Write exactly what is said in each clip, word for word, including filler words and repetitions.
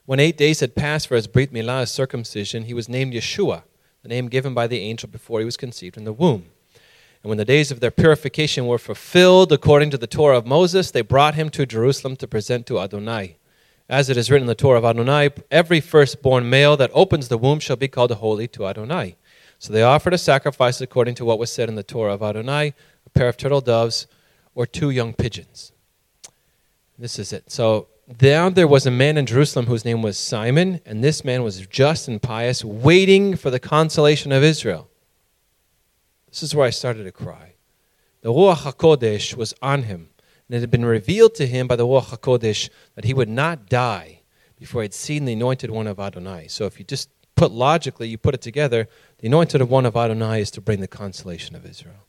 When eight days had passed for his Brit Milah, his circumcision, he was named Yeshua, the name given by the angel before he was conceived in the womb. And when the days of their purification were fulfilled, according to the Torah of Moses, they brought him to Jerusalem to present to Adonai. As it is written in the Torah of Adonai, every firstborn male that opens the womb shall be called holy to Adonai. So they offered a sacrifice according to what was said in the Torah of Adonai, a pair of turtle doves or two young pigeons. This is it. So now there was a man in Jerusalem whose name was Simon, and this man was just and pious, waiting for the consolation of Israel. This is where I started to cry. The Ruach HaKodesh was on him, and it had been revealed to him by the Ruach HaKodesh that he would not die before he had seen the anointed one of Adonai. So if you just put logically, you put it together, the anointed one of Adonai is to bring the consolation of Israel.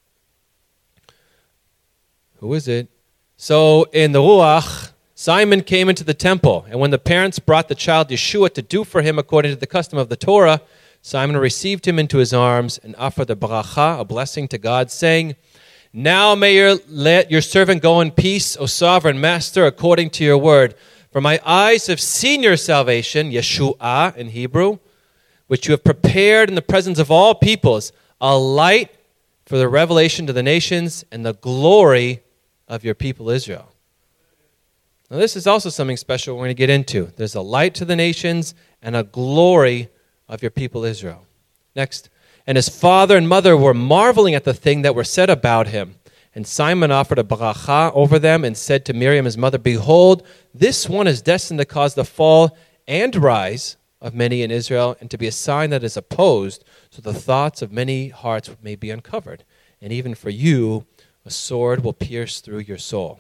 Who is it? So in the Ruach, Simon came into the temple, and when the parents brought the child Yeshua to do for him according to the custom of the Torah, Simon received him into his arms and offered a bracha, a blessing to God, saying, "Now may your, let your servant go in peace, O sovereign master, according to your word. For my eyes have seen your salvation," Yeshua in Hebrew, "which you have prepared in the presence of all peoples, a light for the revelation to the nations and the glory of your people Israel." Now this is also something special we're going to get into. There's a light to the nations and a glory of your people Israel. Next. And his father and mother were marveling at the thing that were said about him. And Simon offered a bracha over them and said to Miriam his mother, "Behold, this one is destined to cause the fall and rise of many in Israel, and to be a sign that is opposed, so the thoughts of many hearts may be uncovered. And even for you, a sword will pierce through your soul."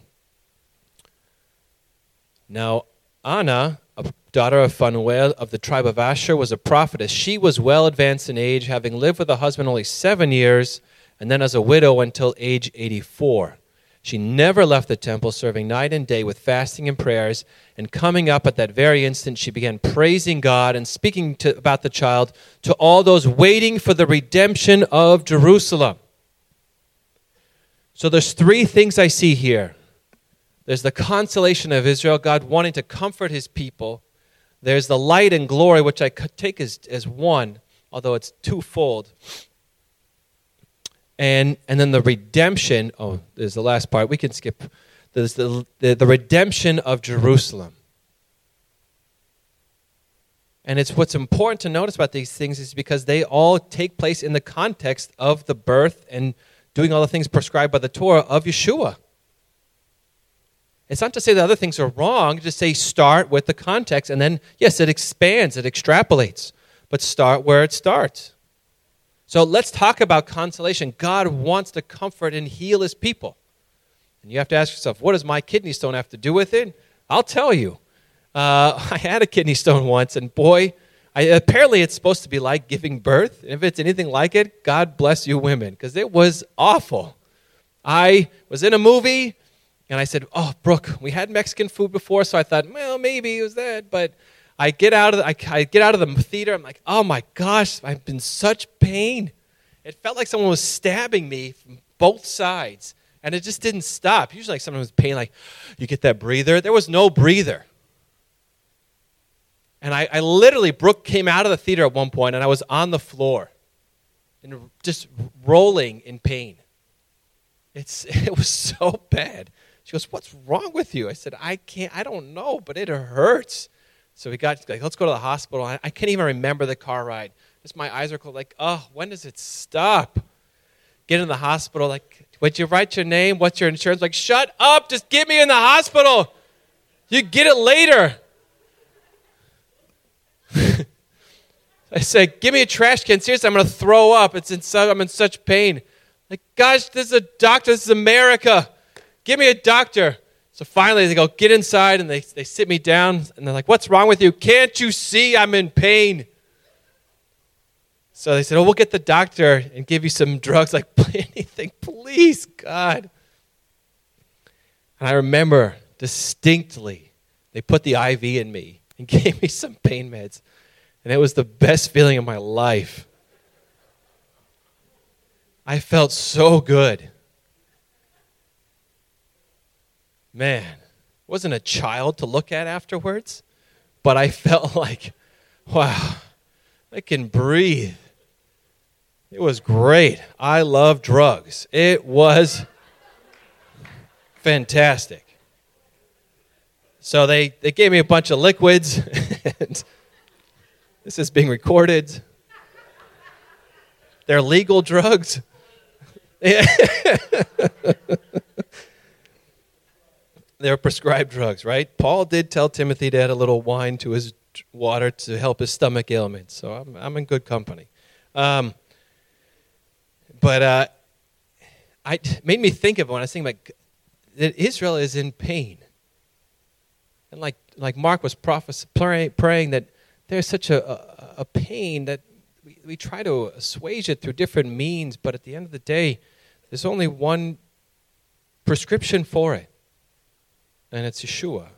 Now, Anna, a daughter of Phanuel of the tribe of Asher, was a prophetess. She was well advanced in age, having lived with a husband only seven years, and then as a widow until age eighty-four. She never left the temple, serving night and day with fasting and prayers, and coming up at that very instant, she began praising God and speaking to, about the child to all those waiting for the redemption of Jerusalem. So there's three things I see here. There's the consolation of Israel, God wanting to comfort his people. There's the light and glory, which I take as, as one, although it's twofold. And and then the redemption, oh, there's the last part. We can skip. There's the, the, the redemption of Jerusalem. And it's what's important to notice about these things is because they all take place in the context of the birth and doing all the things prescribed by the Torah of Yeshua. It's not to say the other things are wrong, just say start with the context, and then, yes, it expands, it extrapolates, but start where it starts. So let's talk about consolation. God wants to comfort and heal his people. And you have to ask yourself, what does my kidney stone have to do with it? I'll tell you. Uh, I had a kidney stone once, and boy, I, apparently it's supposed to be like giving birth. And if it's anything like it, God bless you women, because it was awful. I was in a movie, and I said, "Oh, Brooke, we had Mexican food before," so I thought, well, maybe it was that. But I get out of the, I, I get out of the theater. I'm like, oh my gosh, I've been in such pain. It felt like someone was stabbing me from both sides, and it just didn't stop. Usually, like someone was pain, like you get that breather. There was no breather, and I, I literally, Brooke came out of the theater at one point, and I was on the floor, and just rolling in pain. It's it was so bad. She goes, "What's wrong with you?" I said, I can't, I don't know, but it hurts. So we got, like, let's go to the hospital. I, I can't even remember the car ride. Just my eyes are cold, like, oh, when does it stop? Get in the hospital, like, would you write your name? What's your insurance? Like, shut up, just get me in the hospital. You get it later. I said, give me a trash can. Seriously, I'm going to throw up. It's in so, I'm in such pain. Like, gosh, this is a doctor. This is America. Give me a doctor. So finally they go, get inside, and they, they sit me down, and they're like, what's wrong with you? Can't you see I'm in pain? So they said, oh, we'll get the doctor and give you some drugs. Like, anything, please, God. And I remember distinctly, they put the I V in me and gave me some pain meds. And it was the best feeling of my life. I felt so good. Man, wasn't a child to look at afterwards, but I felt like, wow, I can breathe. It was great. I love drugs. It was fantastic. So they, they gave me a bunch of liquids. And this is being recorded. They're legal drugs. They're prescribed drugs, right? Paul did tell Timothy to add a little wine to his water to help his stomach ailments. So I'm, I'm in good company. Um, but uh, I, it made me think of when I was thinking like that Israel is in pain. And like like Mark was prophes- pray, praying that there's such a, a, a pain that we, we try to assuage it through different means, but at the end of the day, there's only one prescription for it, and it's Yeshua.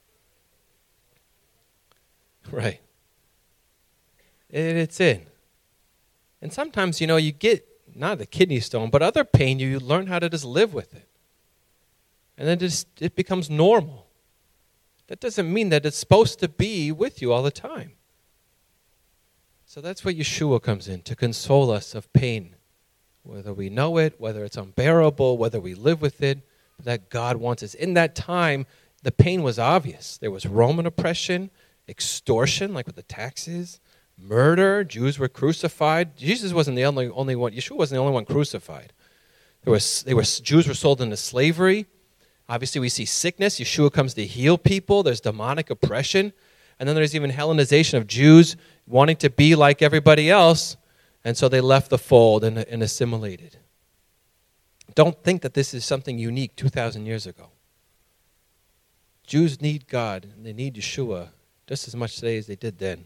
Right. It, it's in. And sometimes, you know, you get, not the kidney stone, but other pain, you, you learn how to just live with it. And then just, it becomes normal. That doesn't mean that it's supposed to be with you all the time. So that's where Yeshua comes in, to console us of pain. Whether we know it, whether it's unbearable, whether we live with it, that God wants us. In that time, the pain was obvious. There was Roman oppression, extortion, like with the taxes, murder. Jews were crucified. Jesus wasn't the only, only one. Yeshua wasn't the only one crucified. There was, they were, Jews were sold into slavery. Obviously, we see sickness. Yeshua comes to heal people. There's demonic oppression. And then there's even Hellenization of Jews wanting to be like everybody else. And so they left the fold and, and assimilated. Don't think that this is something unique two thousand years ago. Jews need God, and they need Yeshua just as much today as they did then.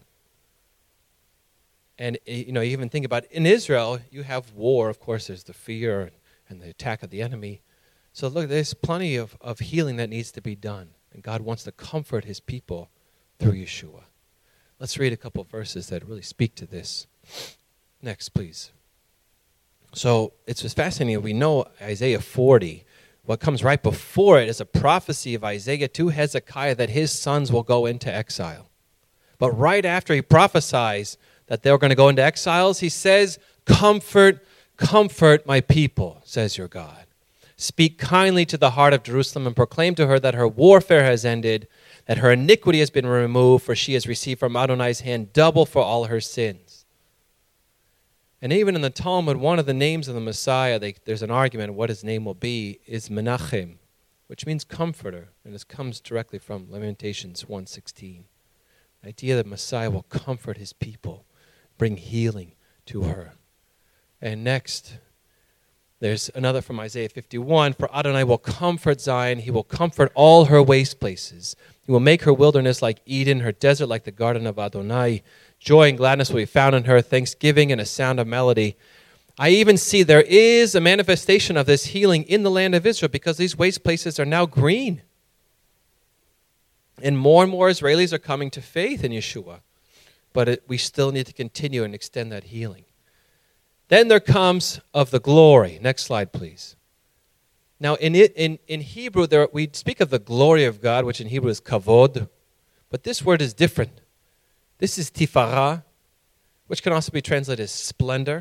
And, you know, you even think about it. In Israel, you have war. Of course, there's the fear and the attack of the enemy. So look, there's plenty of, of healing that needs to be done. And God wants to comfort his people through Yeshua. Let's read a couple of verses that really speak to this. Next, please. So it's just fascinating. We know Isaiah forty. What comes right before it is a prophecy of Isaiah to Hezekiah that his sons will go into exile. But right after he prophesies that they're going to go into exiles, he says, comfort, comfort my people, says your God. Speak kindly to the heart of Jerusalem and proclaim to her that her warfare has ended, that her iniquity has been removed, for she has received from Adonai's hand double for all her sins. And even in the Talmud, one of the names of the Messiah, they, there's an argument what his name will be, is Menachem, which means comforter. And this comes directly from Lamentations one sixteen. The idea that Messiah will comfort his people, bring healing to her. And next, there's another from Isaiah fifty-one. For Adonai will comfort Zion. He will comfort all her waste places. He will make her wilderness like Eden, her desert like the garden of Adonai. Joy and gladness will be found in her, thanksgiving and a sound of melody. I even see there is a manifestation of this healing in the land of Israel because these waste places are now green. And more and more Israelis are coming to faith in Yeshua. But it, we still need to continue and extend that healing. Then there comes of the glory. Next slide, please. Now, in it, in, in Hebrew, there, we speak of the glory of God, which in Hebrew is kavod. But this word is different. This is tifarah, which can also be translated as splendor.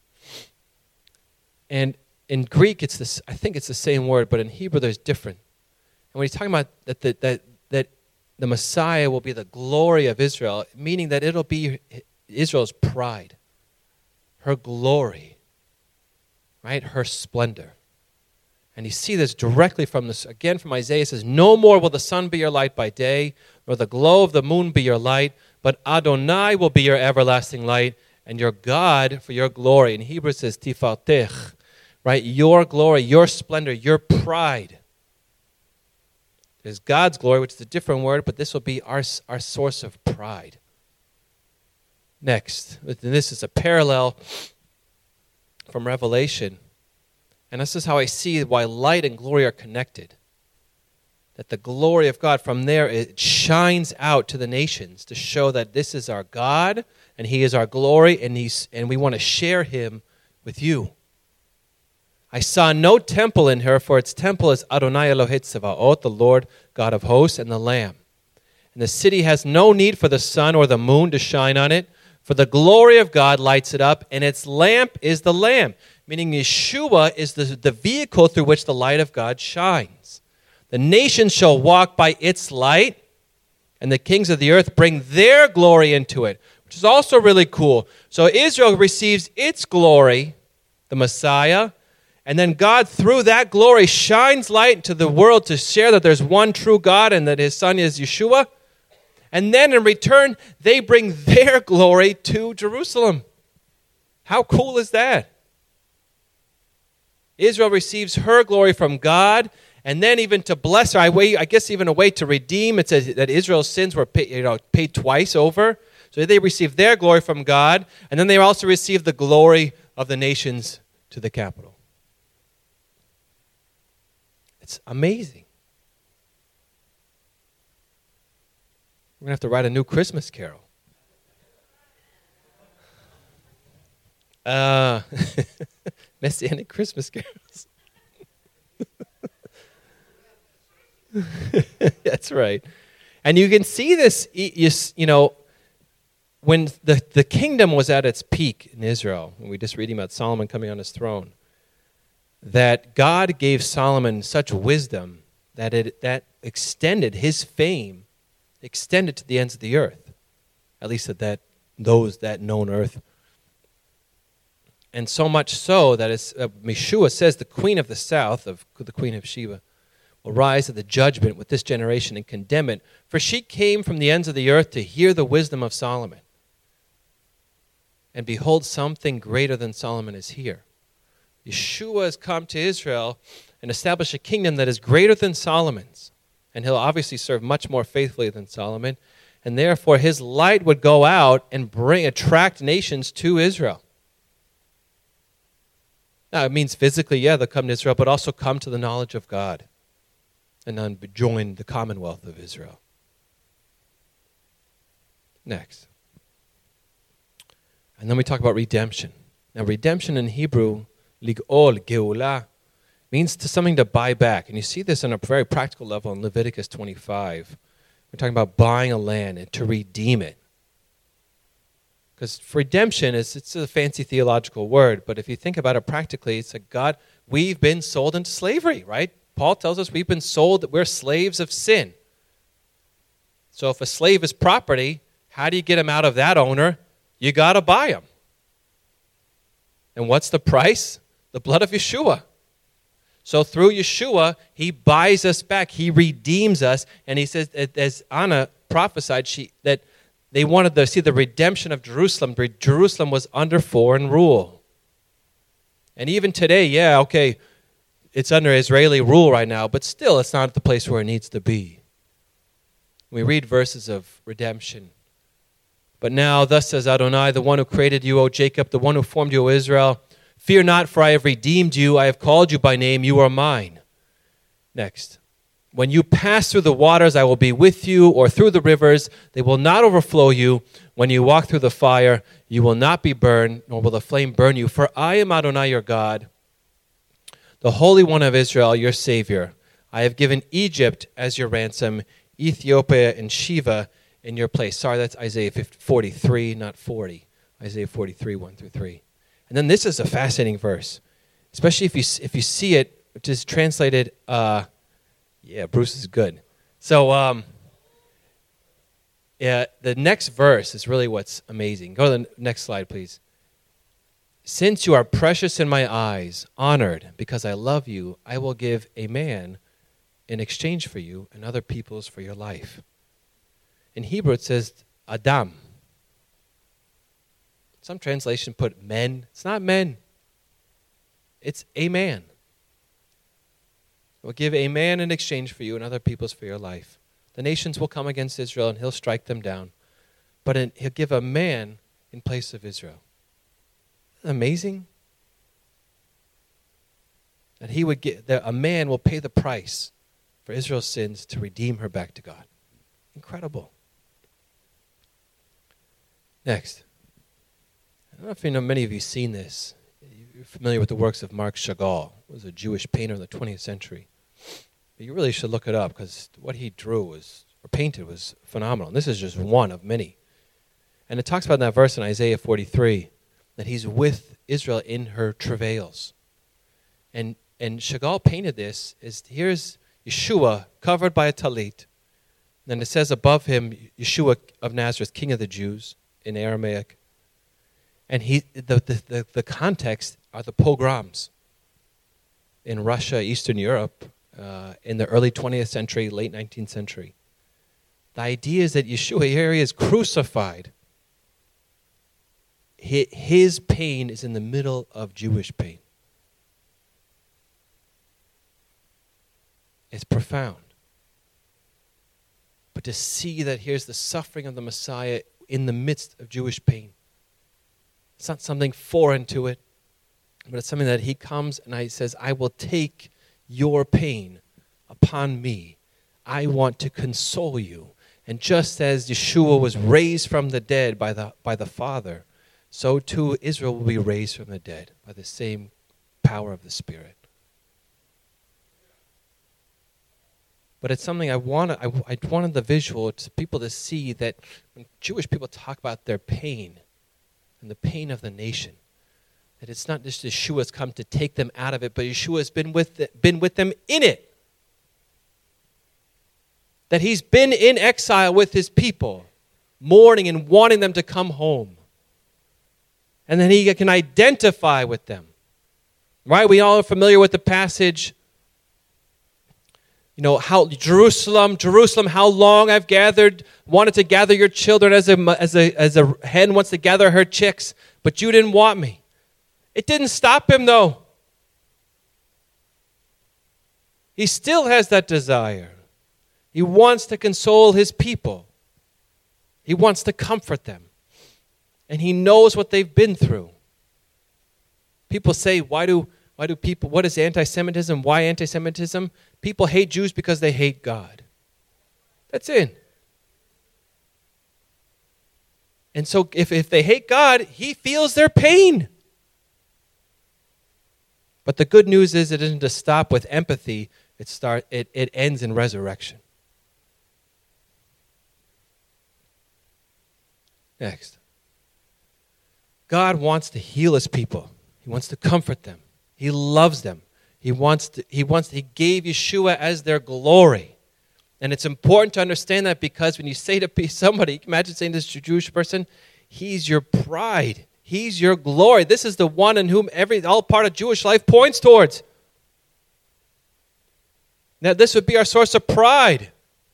And in Greek, it's this. I think it's the same word, but in Hebrew, there's different. And when he's talking about that, the, that, that the Messiah will be the glory of Israel, meaning that it'll be Israel's pride, her glory, right? Her splendor. And you see this directly from this, again from Isaiah. It says, no more will the sun be your light by day, nor the glow of the moon be your light, but Adonai will be your everlasting light, and your God for your glory. In Hebrew it says tifartech, right? Your glory, your splendor, your pride. There's God's glory, which is a different word, but this will be our, our source of pride. Next, this is a parallel from Revelation. And this is how I see why light and glory are connected. That the glory of God, from there, it shines out to the nations to show that this is our God, and he is our glory, and, he's, and we want to share him with you. I saw no temple in her, for its temple is Adonai Elohei Tzevaot, the Lord God of hosts, and the Lamb. And the city has no need for the sun or the moon to shine on it, for the glory of God lights it up, and its lamp is the Lamb. Meaning Yeshua is the, the vehicle through which the light of God shines. The nations shall walk by its light, and the kings of the earth bring their glory into it, which is also really cool. So Israel receives its glory, the Messiah, and then God, through that glory, shines light to the world to share that there's one true God and that his son is Yeshua. And then in return, they bring their glory to Jerusalem. How cool is that? Israel receives her glory from God, and then even to bless her, I, way, I guess even a way to redeem. It says that Israel's sins were paid, you know, paid twice over. So they receive their glory from God, and then they also receive the glory of the nations to the capital. It's amazing. We're going to have to write a new Christmas carol. Uh, Messianic Christmas carols. That's right. And you can see this, you, you know, when the, the kingdom was at its peak in Israel, when we just reading about Solomon coming on his throne, that God gave Solomon such wisdom that it that extended his fame, extended to the ends of the earth, at least at that those that known earth. And so much so that it's, uh, Yeshua says the queen of the south, of the queen of Sheba, will rise at the judgment with this generation and condemn it, for she came from the ends of the earth to hear the wisdom of Solomon. And behold, something greater than Solomon is here. Yeshua has come to Israel and established a kingdom that is greater than Solomon's. And he'll obviously serve much more faithfully than Solomon. And therefore his light would go out and bring attract nations to Israel. Now it means physically, yeah, they'll come to Israel, but also come to the knowledge of God and then join the commonwealth of Israel. Next. And then we talk about redemption. Now redemption in Hebrew, lig'ol, geulah, means to something to buy back. And you see this on a very practical level in Leviticus twenty-five. We're talking about buying a land and to redeem it. Because redemption is it's a fancy theological word, but if you think about it practically, it's like God, we've been sold into slavery, right? Paul tells us we've been sold, that we're slaves of sin. So if a slave is property, how do you get him out of that owner? You got to buy him. And what's the price? The blood of Yeshua. So through Yeshua, he buys us back. He redeems us. And he says, as Anna prophesied, she that they wanted to see the redemption of Jerusalem. Jerusalem was under foreign rule. And even today, yeah, okay, it's under Israeli rule right now, but still it's not at the place where it needs to be. We read verses of redemption. But now, thus says Adonai, the one who created you, O Jacob, the one who formed you, O Israel, fear not, for I have redeemed you. I have called you by name. You are mine. Next. When you pass through the waters, I will be with you, or through the rivers. They will not overflow you. When you walk through the fire, you will not be burned, nor will the flame burn you. For I am Adonai your God, the Holy One of Israel, your Savior. I have given Egypt as your ransom, Ethiopia and Sheba in your place. Sorry, that's Isaiah forty-three, not forty. Isaiah forty-three, one through three. And then this is a fascinating verse, especially if you if you see it, which is translated, uh, yeah, Bruce is good. So um, yeah, the next verse is really what's amazing. Go to the next slide, please. Since you are precious in my eyes, honored, because I love you, I will give a man in exchange for you and other peoples for your life. In Hebrew, it says Adam. Some translation put men. It's not men. It's a man. We'll give a man in exchange for you and other peoples for your life. The nations will come against Israel, and he'll strike them down. But in, he'll give a man in place of Israel. Isn't that amazing? That he would get, that a man will pay the price for Israel's sins to redeem her back to God. Incredible. Next. I don't know if you know, many of you have seen this. You're familiar with the works of Marc Chagall. He was a Jewish painter in the twentieth century. But you really should look it up because what he drew was or painted was phenomenal. And this is just one of many. And it talks about in that verse in Isaiah forty-three that he's with Israel in her travails. And and Chagall painted this as here's Yeshua covered by a talit. Then it says above him, Yeshua of Nazareth, King of the Jews, in Aramaic. And he the, the, the, the context are the pogroms in Russia, Eastern Europe, uh, in the early twentieth century, late nineteenth century. The idea is that Yeshua here he is crucified. His pain is in the middle of Jewish pain. It's profound. But to see that here's the suffering of the Messiah in the midst of Jewish pain. It's not something foreign to it, but it's something that he comes and he says, I will take your pain upon me. I want to console you. And just as Yeshua was raised from the dead by the, by the Father, so too Israel will be raised from the dead by the same power of the Spirit. But it's something I wanted, I, I wanted the visual to people to see that when Jewish people talk about their pain and the pain of the nation, that it's not just Yeshua's come to take them out of it, but Yeshua has been with, the, been with them in it. That he's been in exile with his people, mourning and wanting them to come home. And then he can identify with them. Right? We all are familiar with the passage. You know, how Jerusalem, Jerusalem, how long I've gathered, wanted to gather your children as a, as a, as a hen wants to gather her chicks, but you didn't want me. It didn't stop him, though. He still has that desire. He wants to console his people. He wants to comfort them. And he knows what they've been through. People say, why do why do people, what is anti-Semitism? Why anti-Semitism? People hate Jews because they hate God. That's it. And so if, if they hate God, he feels their pain. But the good news is it isn't to stop with empathy. It start it, it ends in resurrection. Next. God wants to heal his people. He wants to comfort them. He loves them. He wants to, he wants he gave Yeshua as their glory. And it's important to understand that because when you say to somebody, imagine saying this to a Jewish person, he's your pride. He's your glory. This is the one in whom every all part of Jewish life points towards. Now this would be our source of pride.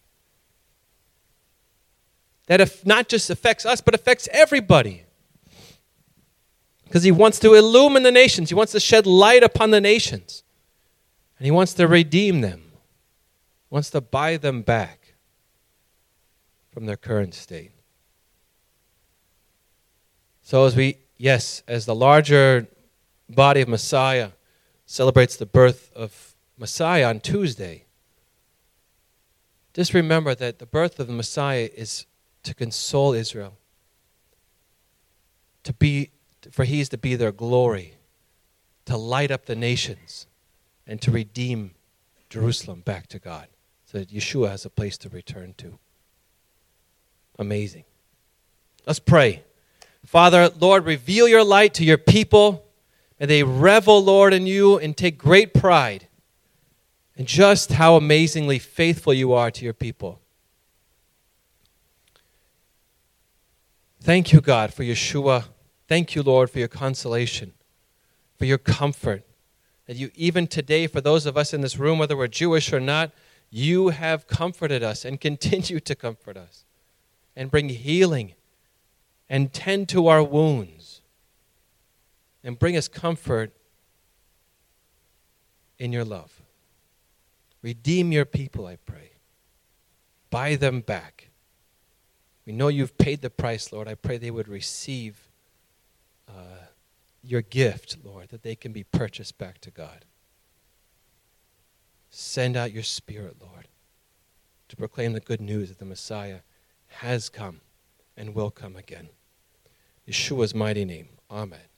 That if not just affects us, but affects everybody. Because he wants to illumine the nations. He wants to shed light upon the nations. And he wants to redeem them. He wants to buy them back from their current state. So as we, yes, as the larger body of Messiah celebrates the birth of Messiah on Tuesday, just remember that the birth of the Messiah is to console Israel, to be, for he is to be their glory, to light up the nations, and to redeem Jerusalem back to God, so that Yeshua has a place to return to. Amazing. Let's pray. Father, Lord, reveal your light to your people. May they revel, Lord, in you and take great pride in just how amazingly faithful you are to your people. Thank you, God, for Yeshua. Thank you, Lord, for your consolation, for your comfort. That you, even today, for those of us in this room, whether we're Jewish or not, you have comforted us and continue to comfort us and bring healing and tend to our wounds and bring us comfort in your love. Redeem your people, I pray. Buy them back. We know you've paid the price, Lord. I pray they would receive uh, your gift, Lord, that they can be purchased back to God. Send out your Spirit, Lord, to proclaim the good news that the Messiah has come and will come again. Yeshua's mighty name. Amen.